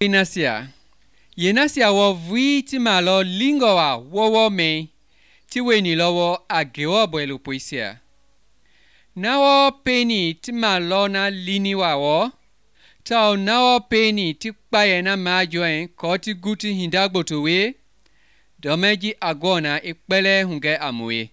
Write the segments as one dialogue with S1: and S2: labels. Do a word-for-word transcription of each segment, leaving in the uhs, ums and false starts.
S1: Yenasia. Yenasia wo vui ti malo lingo wa wo wo me ti we ni lowo agewo bwelu poisia. Nawo peni ti malo na lini wa wo. Tao nawo peni ti kpaye na majoen ko ti guti hindagbo to we. Domeji agona ikpele hunge amwe.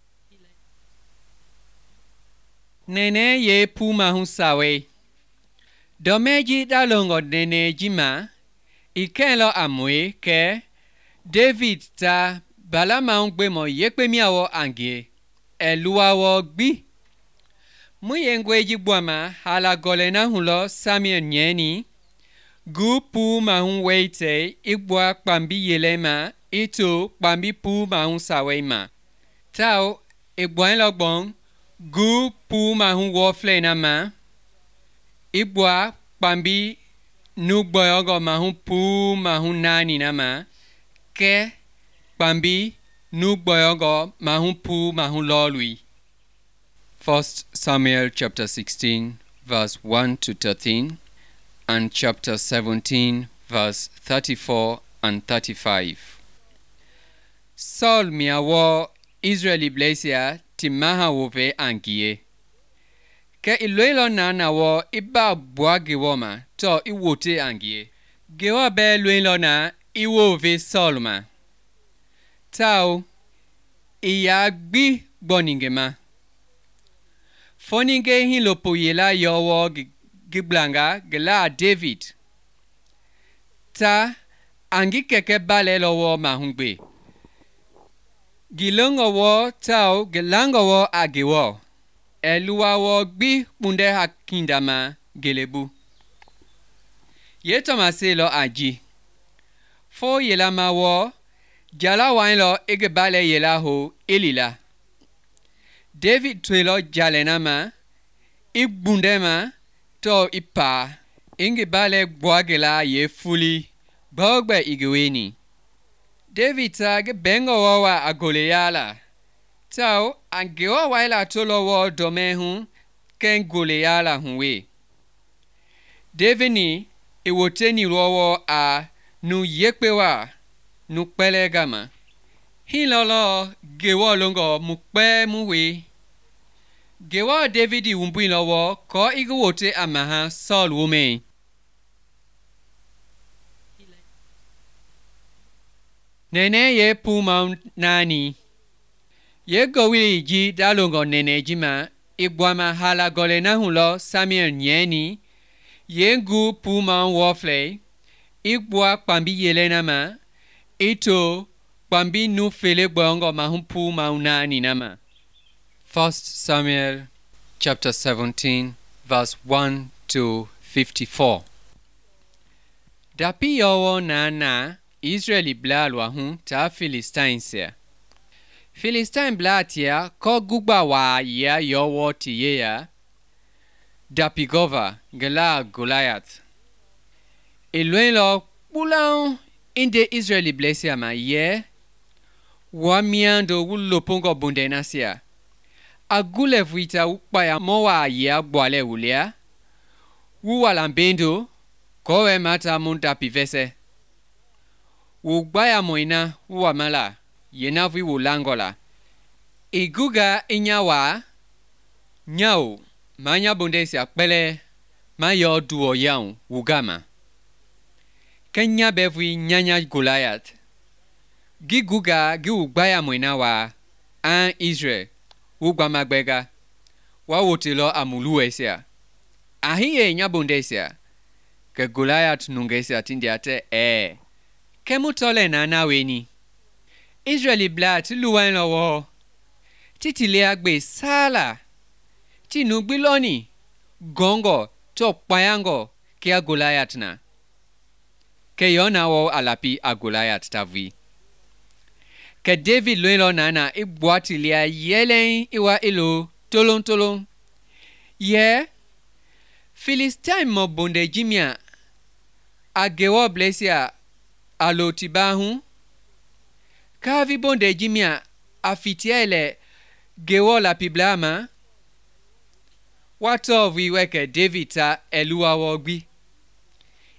S1: Nene ye puma hun sawe. Domeji dalongo nene jima. Ikenlo amwe ke David ta balama ungbe mo yekpe miawo angie. Eluwa wo gbi. Muyengwe jibwama hala golena hulo Samuel nyeni. Gu pu mahun weite igwa kpambi yelema ito kpambi pu mahun saweima. Tao igwa enlogbon gu pu mahun wofle na ma. Igwa kpambi nugboyogo mahun pu mahun nani na ma. Ke kpambi nugboyogo mahun pu mahun lolui. First Samuel chapter sixteen verse one to thirteen and chapter seventeen verse thirty-four and thirty-five. Saul miawo Israeli blesia timaha wope angie. Ke iloilo na na wo iba bwa gewoma to iwote angie. Gewa be loilo na iwove Saul ma. Tao iya gbi boningema. Foninge hin lopo yela yowo giblanga gela David. Ta angi keke bale lowo mahungbe. Gilongo wo tao gelango wo agewo. Eluwa wo gbi punde hakindama gelebu. Yetoma se lo aji. Fo yela ma wo jala wain lo ege bale yela ho elila. David twelo jalena ma, ibunde ma, to ipa, inge bale gwagela ye fuli, bogbe igeweni. David ta ge bengo wawa agoleyala. Tao, angewa waila tolo wo domehun, ken goleyala hunwe. David ni, iwoteni rowo a, nu yekpewa, nu pele gama. Hilolo, gewo longo mukpe muwe. Gewa Davidi umbu lowo ko igwote amaha Saul wume. Nene ye puma nani. Ye gowi ji dalongo nene jima igwama hala gole na hulo Samuel nyeni. Ye ngu puma wofle. Igwa kpambi yelena ma. Ito kpambi nu fele bongo mahumpu maunani nama. First Samuel chapter seventeen verse one to fifty-four. Dapi yowo na na Israeli blalwa hun ta Philistines ya. Philistine blatia ko gugba wa ya yowo tiye ya. Dapi gova gela Goliath. Elwen lo pulang inde Israeli blesia ma ye. Wa miando wulopongo bundenasia. Agule vuita ukpaya mowa ya bwale ulea. Uwalambendo kowe mata munta pivese. Ugbaya moina uwamala yenavi ulangola. Iguga inyawa nyao manya bundesia pele mayo duo yaun ugama. Kenya bevwi nyanya Goliath. Giguga gi ugbaya moina wa an Israel. Ugba magbega. Wa wotilo amuluesia. Ahiye nyabundesia. Ke Goliath nungesia tindiate e. Kemutole na naweni. Israeli blat luwen lowo. Titile agbe sala. Tinugbiloni. Gongo to payango ke Goliath na. Ke yona wo alapi a Goliath tavi. Ke David loelo nana ibwatilia yelen iwa ilo tolon tolon. Ye Philistine mo bonde jimia agewo blesia alo tibahu. Kavi bonde jimia afitiele gewo la piblama. Wato viweke David ta eluwa wogbi.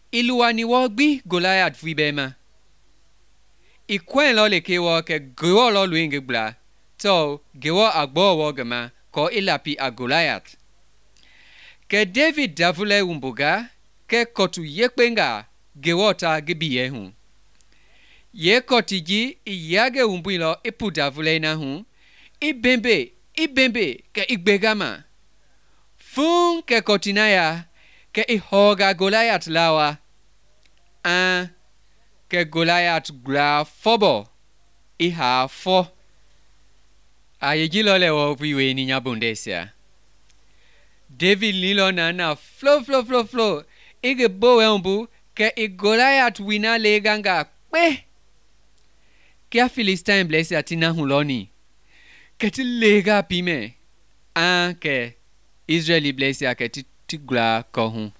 S1: iluani wo gbi Goliath vibema. Ikwen lo le ke wo ke gwo lo luinge bla. To gewo agbo wo gama ko ilapi a Goliath. Ke David davule umbuga ke kotu yekpenga gewo ta gibiye hun. Ye kotiji iyage umbuilo ipu davule na hun. Ibembe, ibembe ke igbegama. Fun ke kotinaya ke ihoga Goliath lawa. An ke Goliath gra fobo. Iha fo. Ayejilo le wo viwe ni nyabundesia. David lilo na na flow flow flow flow. Ige bowe umbu ke i Goliath wina le ganga pe. Ke a Philistine blesse atina huloni. Ke ti lega pime. An ke Israeli blesse a ke ti tigla kohun.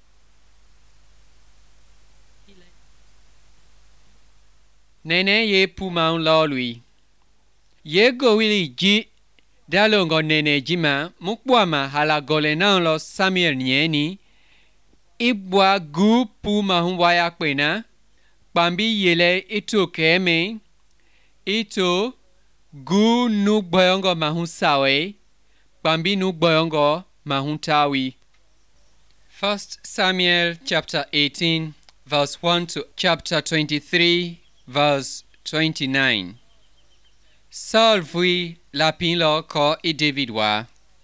S1: Nene ye puma un lo lui. Ye go wili ji dalongo nene jima mukbwama hala gole na lo Samuel nyeni. Ibwa gu puma hun waya kwena. Bambi yele ito keme. Ito gu nu boyongo mahun sawe. Bambi nu boyongo mahun tawi. First Samuel chapter eighteen verse one to chapter twenty-three verse twenty-nine. Saul vui lapin lo ko i David wa.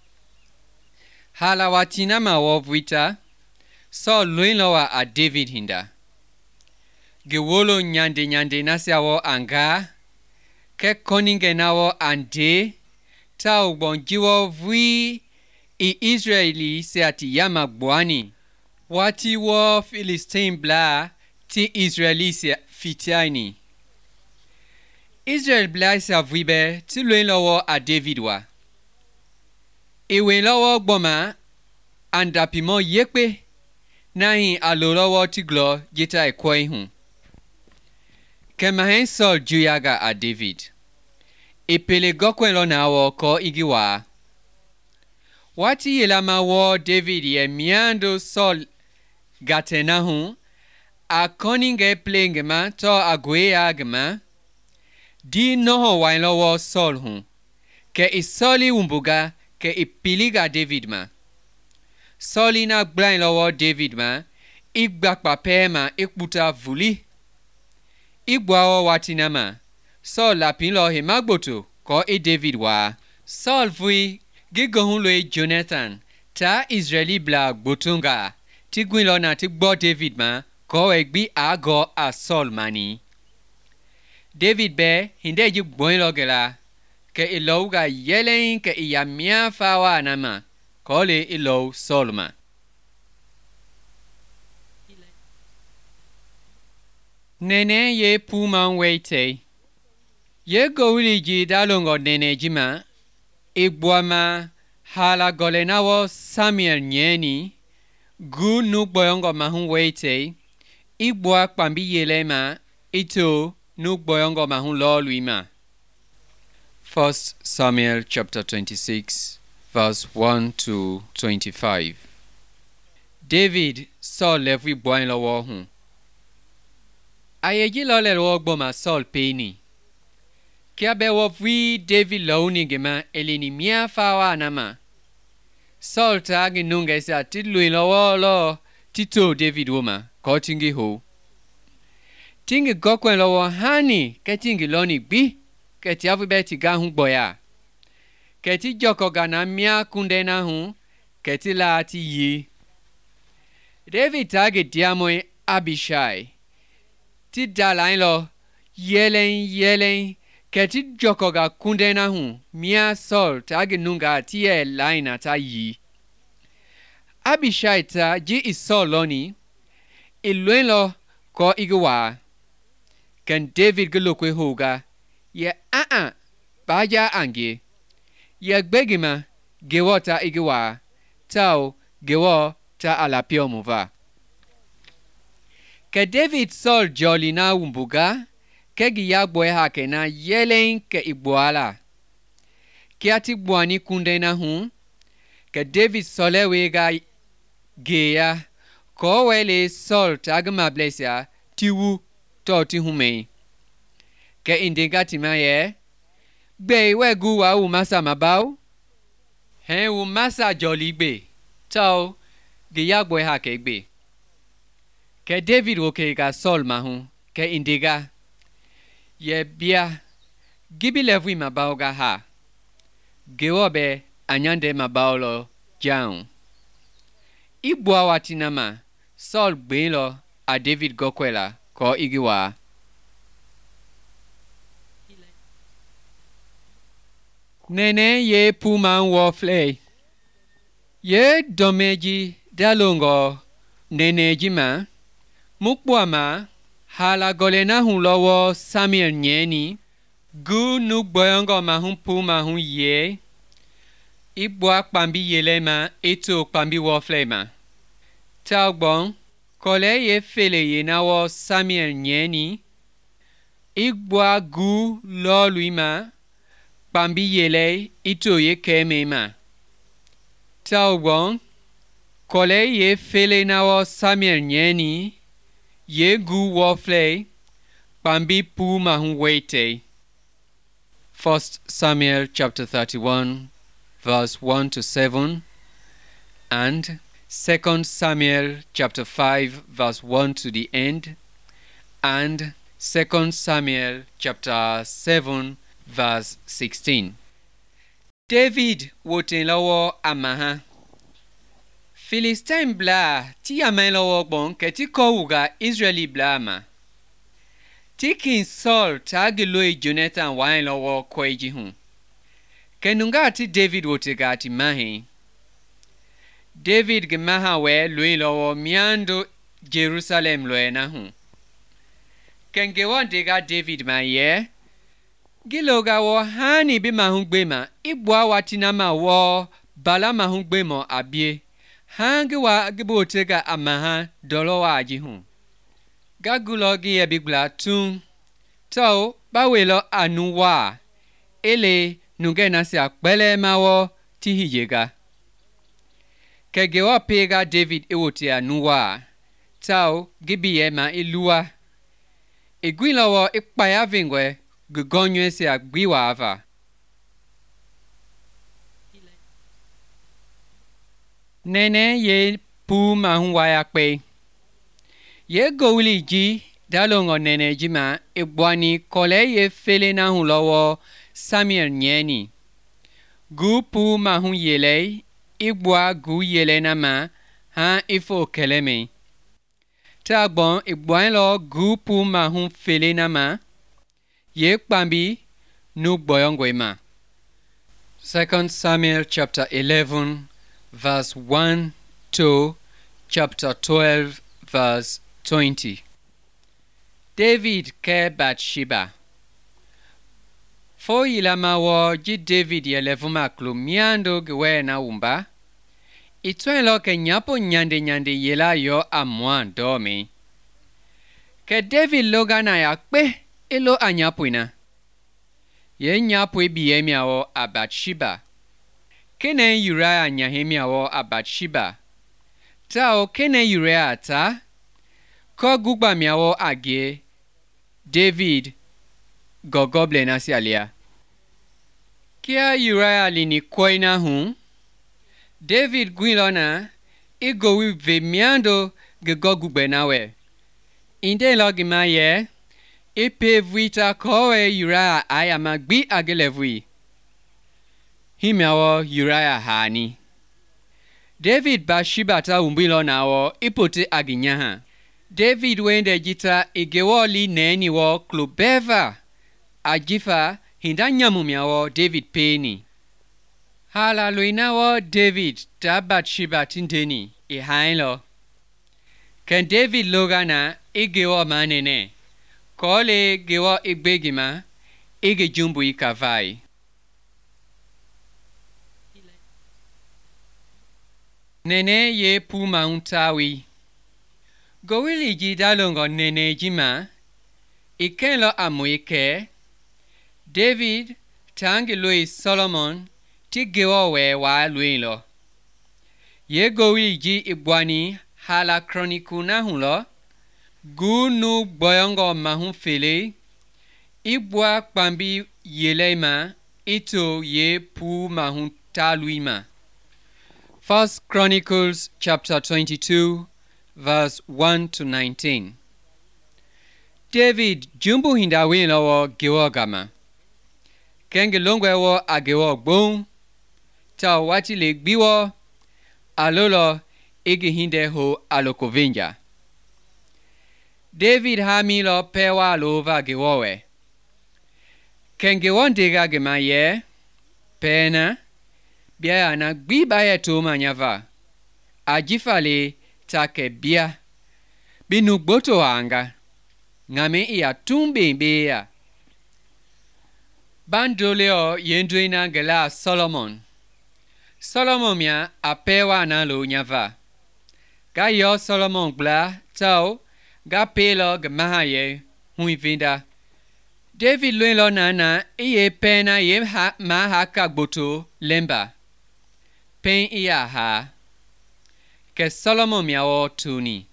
S1: Hala watina ma wo vuita. Saul luin lo wa a David hinda. Gewolo nyande nyande nasya wo anga. Ke koninge na wo ande. Ta ubonjiwo vui i Israeli se ati yama bwani. Wati wo Philistine bla ti Israeli se fitiani. Israel bla se vuibe ti luin lo wo a David wa. Iwe lo wo gboma andapimo yekpe. Nahin alolo wo ti glo jita ekwe hun. Kemahen Saul juyaga a David. Epele gokwen lo na wo ko igiwa. Wati yelama wo David ye miando Saul gatena hun. A koninge plengema to agwea gema. Di noho wain lo wo Saul hun. Ke isoli umbuga ke ipiliga David ma. Sauli na blain lo wo David ma. Igbak pape ma ikbuta vuli. Igwa wo watina ma. Saul lapin lo he magboto ko e David wa. Saul vui gigohun lo e Jonathan. Ta Israeli bla gbotunga. Ti gwin lo na ti gbo David ma. Ko egbi a go a Saul mani. David be hinde ji gboin lo gela. Ke ilo ga yelen ke iya mia fawa nama. Ko le ilo Saul ma. Nene ye puman weite. Ye gowili ji dalongo nene jima. Igwama hala golena wo Samuel nyeni. Gu nu boyongo mahun weite. Igwa kwambi yele ma. Ito nu boyongo mahun lo luima. First Samuel chapter twenty-six verse one to twenty-five. David Saul levi boin lo wo hun. Ayeji lo le wo gboma Saul peni. Kia be wo vi David lo ni gema elini mia fawa nama. Saul ta gi nunga sa tidlu lo wo lo tito David woma ko tingi ho. Tingi gokwen lo wo hani ke tingi lo ni bi ke ti avu be ti ga hun boya. Ke ti joko gana mia kunde na hun ke ti la ti yi. David ta gi diamoy Abishai. Ti dalain lo yelen yelen ke ti joko ga kunde na hun mia Saul ta gi nunga ti e laina ta yi. Abishai ta ji isol loni ilwen lo ko igwa. Ken David gelokwe hoga ye a a baja ange. Ye gbegima gewo ta igwa. Tao gewo ta alapio muva. Ke David Saul joli na umbuga. Ke giya boy hake na yelen ke igboala. Ke ati bwani kunde na hun. Ke David Sole wega geya ko wele Saul tagma blesya tiwu to ti hume ke indinga timaye gbe wegu wa u masa mabau he u masa jolly gbe to ge yagwe ha ke gbe ke David wo ke ga Saul mahu ke indiga ye bia gibi levu mabau ga ha gewobe anyande mabau lo jaun ibwa watinama Saul gbe lo a David gokwela ko igiwa nene ye puma wo flay ye domeji dalongo nene jima mukbwama hala golena hun lowo Samuel nyeni gu nu boyongo mahun puma hun ye ibwa kpambi yelema eto kpambi wo flema tagbon kole ye fele ye na wo Samuel nyeni ibwa gu lo luima kpambi yele ito ye kemema tagbon kole ye fele na wo Samuel nyeni ye gu wo fle kpambi puma hun wete. First Samuel chapter thirty-one verse one to seven and Second Samuel chapter five verse one to the end and Second Samuel chapter seven verse sixteen. David woten lowo amaha Philistine bla ti amen lowo gbon ke ti ko uga Israeli bla ma ti King Saul tagilo Jonathan wa lowo ko eji hun kenunga ti David wotega ti mahi David gemaha we lui lowo miando Jerusalem lo na hun kenge won dega David ma ye giloga wo hani bi mahun gbe ma ibwa watina ma wo bala mahun gbe mo abie hangi wa gibo tega amaha dolo wa aji hun gagulo gi ebigla tun to bawelo anuwa ele nungena si akpele mawo ti hijega kege wa pega David ewote anuwa tao gibiye ma iluwa egwilowo ikpaya vingwe gugonywe si agbiwa ava nene ye pu mahunwa ya pe ye gowili ji dalongo nene jima ibwani kole ye fele na hun lowo Samuel nyeni gu pu mahun yele ibwa gu yele na ma ha ifo keleme tagbon ibwan lo gu pu mahun fele na ma ye kpambi nu boyongwe ma. Second Samuel chapter eleven verse one to chapter twelve verse twenty. David ke Bathsheba. Fo ilama wo ji David ye levuma klu miando gwe na umba. Itwen lo ke nyapo nyande nyande yela yo amwan domi. Ke David logana ya kpe ilo anyapuina. Ye nyapwe biye miawo a Bathsheba. Kene Uriah nyahemiawo a Bathsheba. Tao kene Uriah ata. Ko gugba miawo age David gogoble nasi alia. Kia Uriah lini koina hun. David gwilona igowi ve miando gegogugbe nawe. Inde logima ye ipe vita kowe Uriah ayama gbi agelevui. Himiawo Uriah hani. David Bathsheba ta umbilo nawo ipote aginyaha. David wende jita igewoli neni wo klubeva ajifa hindanyamu miawo David peni. Hala luinawo David ta Bathsheba tinteni ihainlo. Ken David logana igewo manene. Kole gewo igbegima ige jumbu ikavai. Nene ye puma untawi. Gowili ji dalongo nene jima. Ikenlo amuike. David tangi lui Solomon ti gewo we wa luilo. Ye gowili ji ibwani hala chronicuna hun lo gu nu boyongo mahun fele ibwa kpambi yelema ito ye pu mahun taluima. First Chronicles chapter twenty-two verse one to nineteen. David jumbu hinda win lo gewo gama. Kenge longwe wo agewo gbon. Ta wati le gbiwo alolo igi hinde ho alokovinja. David hamilo pewa lova gewowe. Kenge wondega gema ye pena bia na gbiba ye toma nyava. Ajifale take bia. Binu gboto anga. Ngame iya tumbe beya. Bandoleo yendwina gela Solomon. Solomon ya apewa na lo nyava. Ga yo Solomon gla tau ga pelo gemaha ye hui vinda. David luen lo nana iye pena ye ha ma ha kagboto lemba. Pen iya ha. Ke Solomon ya o tuni.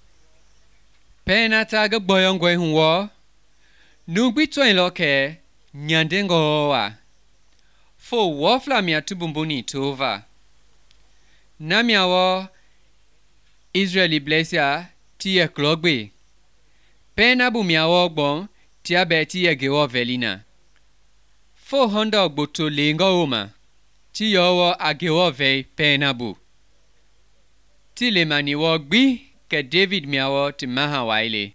S1: Pena ta ga boyongwe huwo. Nugbi twen lo ke nyandengo wa. Fo wofla mia tubumbuni tova. Namia wo Israeli blessia tiye klogbe. Pena bu mia wo gbon tia be tiye gewo velina. Fo honda gboto lengo oma. Tiyo wo agewo ve pena bu. Tile mani wo gbi ke David mia wo ti maha waile.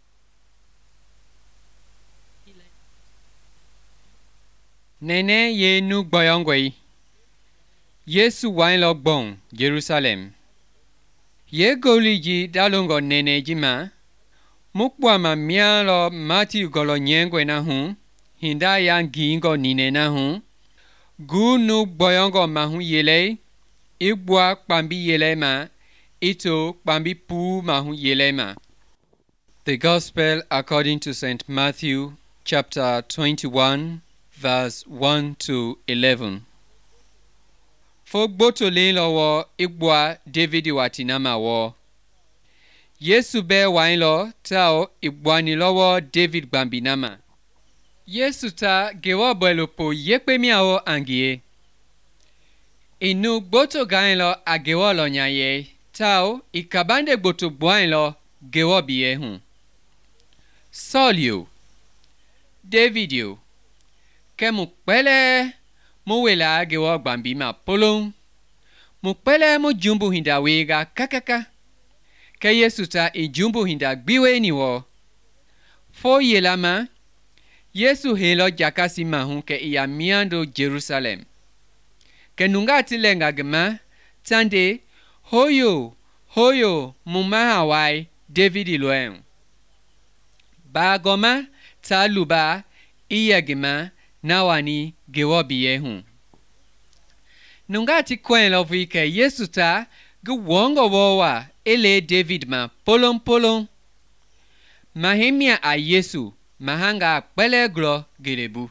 S1: Nene ye nu gboyongwe. Yesu wain lo gbon Jerusalem. Ye goliji dalongo nene jima. Mukwa ma mia lo mati golo nyengwe na hun. Hinda yang gingo nine na hun. Gu nu gboyongo mahu yele. Ibwa kpambi yele ma. Ito kpambi pu mahu yele ma. The Gospel according to Saint Matthew chapter twenty-one verse one to eleven. Fogboto le lo wo igwa David watinama wo. Yesu be wain lo tao igwa ni lo wo David gbambinama. Yesu ta gewo belopo yekpe miawo angie. Inu gboto gain lo agewo lo nyaye tao ikabande gboto bwain lo gewo biye hun. Saul yo. David yo. Ke mukpele mu wela gewo gbambi ma polong. Mukpele mu jumbu hinda wega kakaka. Ke Yesu ta i jumbu hinda gbiwe ni wo. Fo yelama Yesu helo jakasi mahun ke iya miando Jerusalem. Ke nunga tilenga gema tande hoyo hoyo mumaha wai David iloen. Ba goma ta luba iya gema nawani gewo biye hun. Nunga ti kwen lo vi ke Yesu ta gu wongo wowa ele David ma polon polon. Mahemia a Yesu mahanga pele glo gerebu.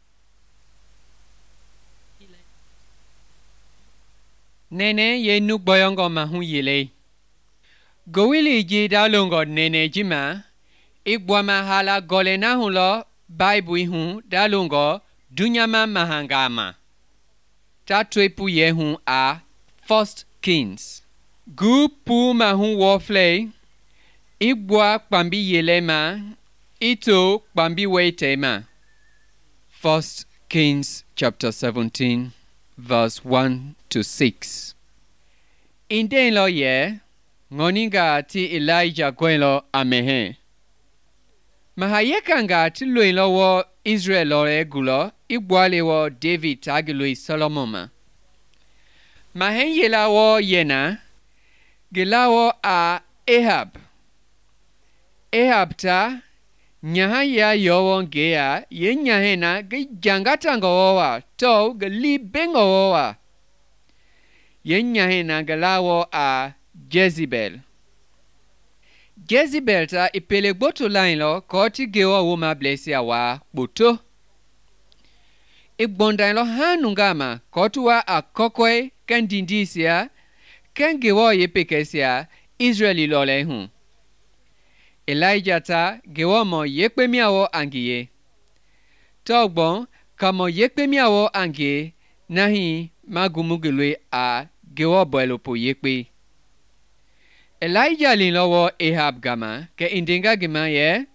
S1: Nene ye nu boyongo mahu yele. Gowili ji dalongo nene jima. Igwama hala gole na hun lo Bible hun dalongo dunyama mahangama. Tatwepu ye hun a First Kings. Gu pu mahun wofle. Igwa kpambi yelema. Ito kpambi weitema. First Kings chapter seventeen verse one to six. Inden lo ye. Ngoninga ti Elijah gwen lo amehe. Mahayekanga ti luin lo wo Israel lo e gulo. Igwale wo David tagilui Solomon ma. Mahen yela wo yena. Gela wo a Ahab. Ahab ta. Nyaha ya yowon gea. Ye nyahena ge jangatanga wowa. To ge li bengo wowa. Ye nyahena gela wo a Jezebel. Jezebel ta ipele gboto lain lo koti gewa woma blesia wa boto. Igbondain lo hanungama kotuwa a kokwe kan dindisia kan gewa ye pekesia Israeli lo le hun. Elijah ta gewo mo yekpe miawo angiye. Togbon kamo yekpe miawo angiye nahi magumugilwe a gewo boelo po yekpe. Elijah lin lowo Ahab gama ke indinga gima ye.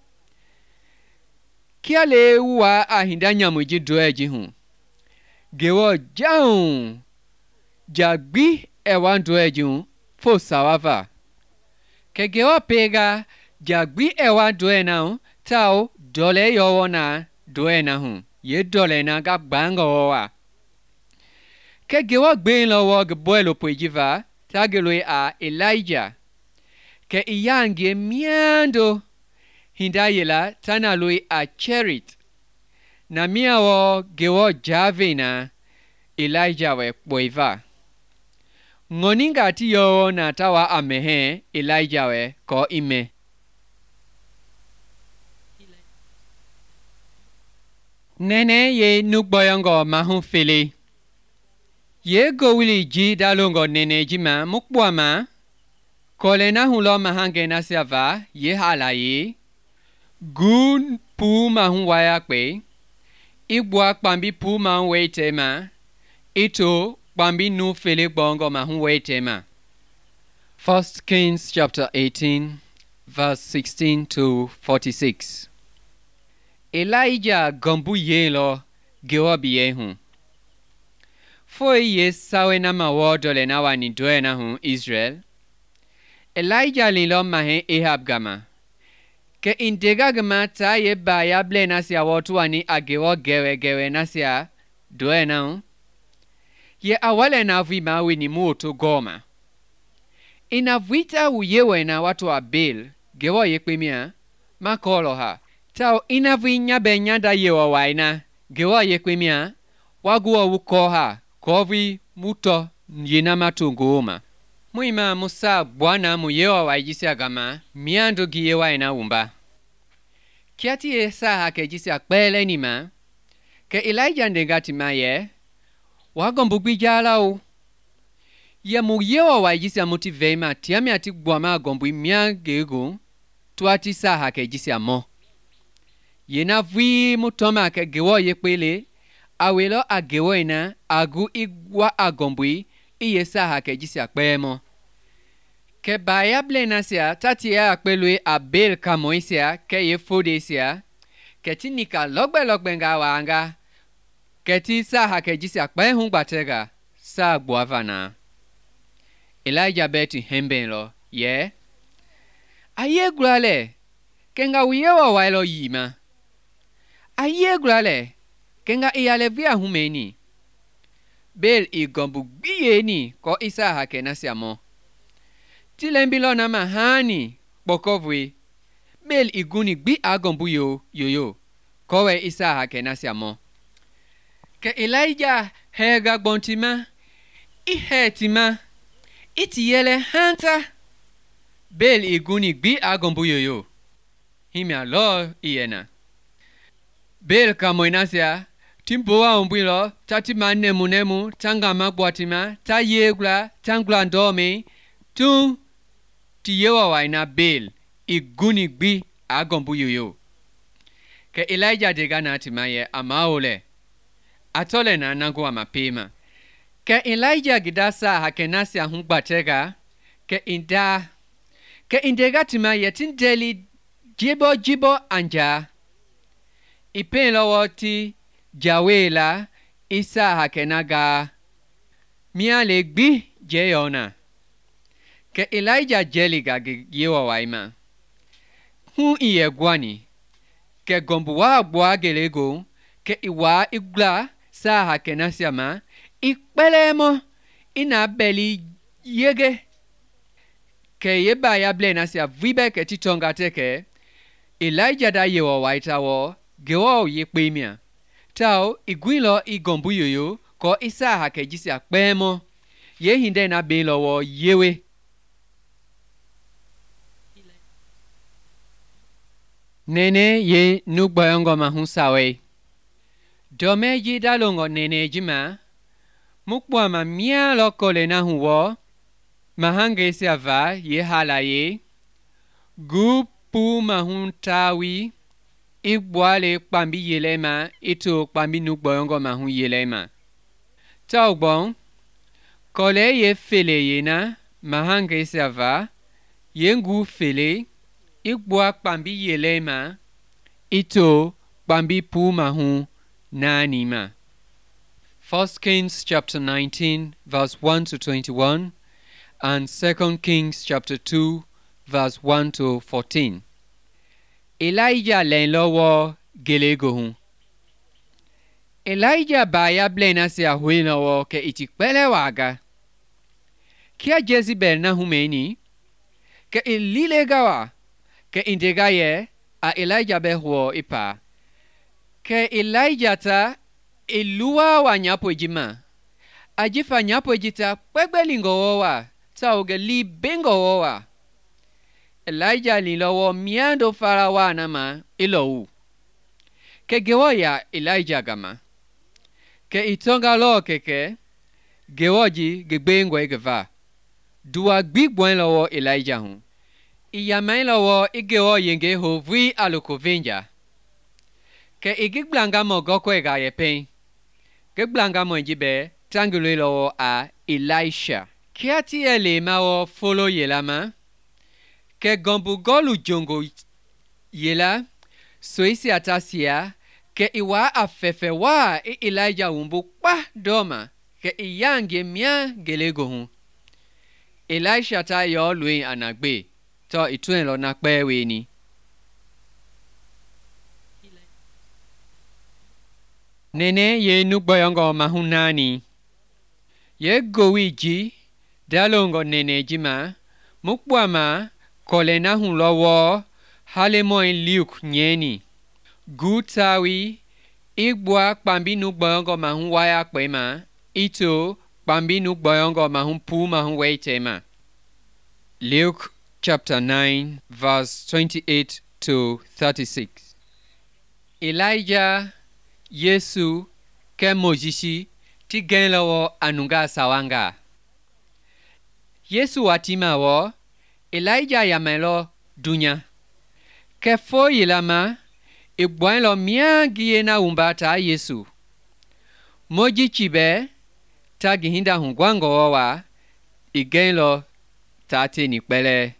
S1: Kiale uwa ahinda nyamuji doeji hun. Gewo jaun. Jagbi ewan doeji hun fo sawava. Ke gewo pega jagbi ewan doe na hun tao dole yowo na doe na hun. Ye dole na ga bango wa. Ke gewo gbe lowo geboelo po jiva tagelwe a Elijah. Ke iyange miando hinda yela tana lui a Cherit. Na miawo gewo jave na Elijah we boiva. Ngoninga ti yo na tawa amehe Elijah we ko ime. Nene ye nukboyongo mahun fili. Ye go wili ji dalongo nene jima mukbwama. Kole na hulo mahange na siava ye hala ye. Gun pu mahun wayakwe. Igwa kpambi pu mahun weitema. Ito kpambi nu fili bongo mahun weitema. First Kings chapter eighteen verse sixteen to forty-six. Elijah gombu ye lo gewa biye hun. Foi ye sawe na mawo dole na wani doe na hun Israel. Elijah lin lo mahe Ahab gama. Ke indega gama ta ye ba ya ble na siya wotu wani agewo gewe gewe na siya doe na hun. Ye awale na vima wini muoto goma. Ina vita uyewe na watu wa Baal gewo yekwimia makolo ha. Tao ina vinya benyanda yewa waina gewa yekwimia waguwa wukoha kovi muto yina matunguma. Muima musa bwana muyewa waijisi agama miando giyewa ina umba. Kiati esa hake jisi akpele nima ke Elijah ndengati maye wagombubi jalao. Ya muyewa waijisi amuti veima tiami ati guama agombu mia gegu tuati sa hake jisi amo. Yena vwi mutoma ke gewo yekpele awelo agewo ina agu igwa agombui iye saha ke jisi akpemo. Ke baya blena sia tati ya akpelwe abel kamoisia ke ye fode sia ke ti nika logbe logbe nga wanga ke ti saha ke jisi akpe hun batega sa gboavana. Elijah beti hemben lo ye. Aye glale ke nga uyewa wailo yima. Aye glale kenga iyale via humeni. Bel i gombu biye ni ko isa hake nasiamo. Tilembilo na mahani bokovwe. Bel i guni gbi agombu yo yo yo. Kowe isa hake nasiamo. Ke Elijah hega bontima. I hetima. Iti yele hanta. Bel i guni gbi agombu yo yo. Himi alo iyena. Bel kamoinasia, timboa umbilo, tati manemu nemu, tanga magwatima, ta yegla, tangla ndome, tu tiyewa waina Bel, iguni gbi agombu yoyo. Ke Elijah degana timaye amaole, atole na nangu wa mapema. Ke Elijah gidasa hakenasia hungbatega, ke inda, ke indega timaye tindeli jibo jibo anja. Ipen lowo ti jawela isa hakenaga mia le gbi jeyona. Ke Elijah jeliga yewa waima. Hu iye gwani. Ke gombuwa bwa gelego ke iwa igla sa hakenasiama ikpelemo ina beli yege. Ke yeba ya blenasia vibe ke titonga teke Elijah da yewa waitawo gewo yekpemia. Tao igwilo igombu yoyo ko isa hake jisi akpemo. Ye hinde na belo wo yewe. Nene ye nukboyongo mahunsawe. Dome yi dalongo nene jima. Mukbwa ma mia lokole na huwo. Mahangese va ye halaye. Gu pu mahun tawi. Igwale kpambi yelema ito kpambi nukboyongo mahun yelema. Taugbon. Kole ye fele yena. Mahangese va. Yengu fele. Igwa kpambi yelema. Ito kpambi pu mahun nanima. First Kings chapter nineteen verse one to twenty-one and Second Kings chapter two verse one to fourteen. Elijah len lowo gelegohun. Elijah baya blena se ahwe lowo ke itikpele waga. Kia Jezebel na humeni ke ilile gawa ke indega ye a Elijah be huo ipa. Ke Elijah ta iluwa wa nyapo jima. Ajifa nyapo jita kwegbe lingo wa. Ta oge li bengo wa. Elijah li lowo miando farawa nama ilowu. Ke gewo ya Elijah gama. Ke itonga lo keke. Gewoji gegbengwe geva. Dua gbigwen lowo Elijah hun. Iyamain lowo igewo yenge ho vwi aloko venja. Ke igigblanga mo gokwe ga yepen. Gigblanga mo njibe tangule lowo a Elisha. Kiati ele ma wo follow yelama. Ke gombu golu jongo yela. Soisi atasia. Ke iwa afefe wa e Elijah umbu kwa doma. Ke iyange mia gelego hun. Elisha ta yo luen anagbe. To ituen lo nakpe we ni. Nene ye nukboyongo mahunani. Ye gowi ji. Dalongo nene jima. Mukbwama. Kolena hun lowo. Halemoin liuk nyeni. Gutawi. Igwa kpambi nukboyongo mahun waya kwema. Ito kpambi nukboyongo mahun pu mahun weitema. Luke chapter nine verse twenty-eight to thirty-six. Elijah Yesu ke Mojisi ti gen lowo anunga sawanga. Yesu watima wo Elijah yamelo dunya. Ke fo yilama igwan lo mia giye na umbata Yesu. Moji chibe ta gihinda hungwango wa igen lo tate ni pele.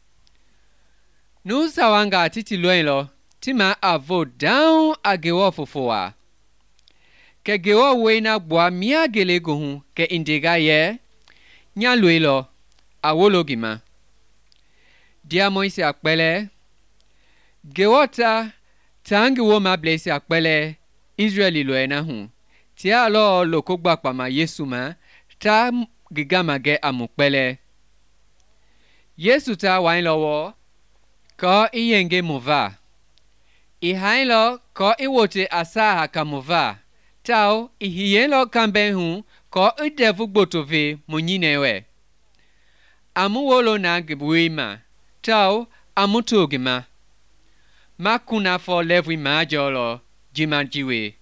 S1: Nu sawanga titi loen lo tima avo down agewo fofoa. Ke gewo wena bwa mia gelego hun ke indega ye nya lo awologima. Dia moise akpele gewota tangi wo ma blesse akpele Israeli loena hun. Tia lo lokogba pama Yesu ma ta gigama ge amukpele. Yesu ta wain lowo ko iyenge mova. Ihain lo ko iwote asaha kamova. Tao ihiyen lo kamben hun ko idevu gbotove munyinewe. Amu wolo na gibwima. Tao amu togima. Makuna fo levi majolo jimanjiwe.